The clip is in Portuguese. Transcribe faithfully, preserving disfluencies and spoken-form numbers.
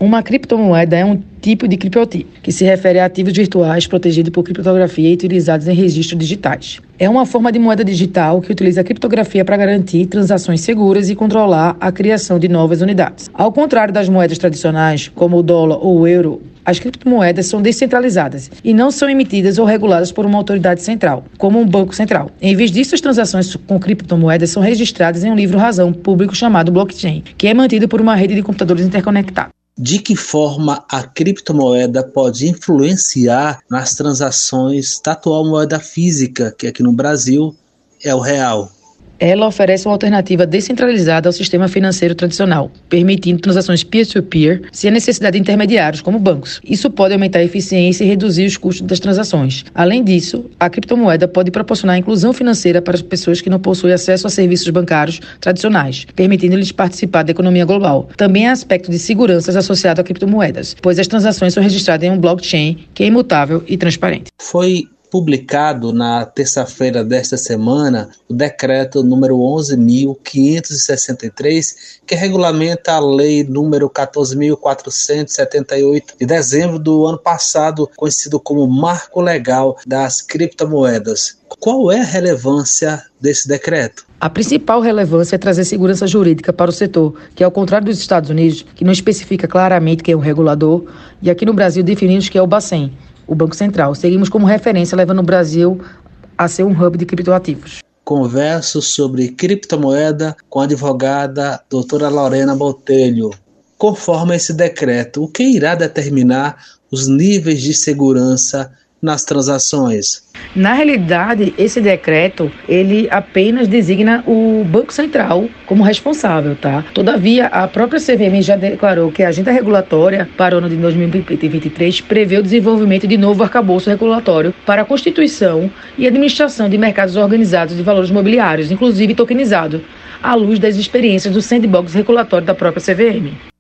Uma criptomoeda é um tipo de criptoativo, que se refere a ativos virtuais protegidos por criptografia e utilizados em registros digitais. É uma forma de moeda digital que utiliza a criptografia para garantir transações seguras e controlar a criação de novas unidades. Ao contrário das moedas tradicionais, como o dólar ou o euro, as criptomoedas são descentralizadas e não são emitidas ou reguladas por uma autoridade central, como um banco central. Em vez disso, as transações com criptomoedas são registradas em um livro-razão público chamado blockchain, que é mantido por uma rede de computadores interconectados. De que forma a criptomoeda pode influenciar nas transações da atual moeda física, que aqui no Brasil é o real? Ela oferece uma alternativa descentralizada ao sistema financeiro tradicional, permitindo transações peer-to-peer sem a necessidade de intermediários, como bancos. Isso pode aumentar a eficiência e reduzir os custos das transações. Além disso, a criptomoeda pode proporcionar inclusão financeira para as pessoas que não possuem acesso a serviços bancários tradicionais, permitindo-lhes participar da economia global. Também há aspecto de segurança associado a criptomoedas, pois as transações são registradas em um blockchain que é imutável e transparente. Foi publicado na terça-feira desta semana o decreto número onze mil quinhentos e sessenta e três, que regulamenta a lei número quatorze mil quatrocentos e setenta e oito de dezembro do ano passado, conhecido como Marco Legal das Criptomoedas. Qual é a relevância desse decreto? A principal relevância é trazer segurança jurídica para o setor, que ao contrário dos Estados Unidos, que não especifica claramente quem é o regulador, e aqui no Brasil definimos que é o Bacen, o Banco Central. Seguimos como referência, levando o Brasil a ser um hub de criptoativos. Converso sobre criptomoeda com a advogada doutora Lorena Botelho. Conforme esse decreto, o que irá determinar os níveis de segurança nas transações? Na realidade, esse decreto, ele apenas designa o Banco Central como responsável, tá? Todavia, a própria C V M já declarou que a agenda regulatória para o ano de dois mil e vinte e três prevê o desenvolvimento de novo arcabouço regulatório para a constituição e administração de mercados organizados de valores mobiliários, inclusive tokenizado, à luz das experiências do sandbox regulatório da própria C V M.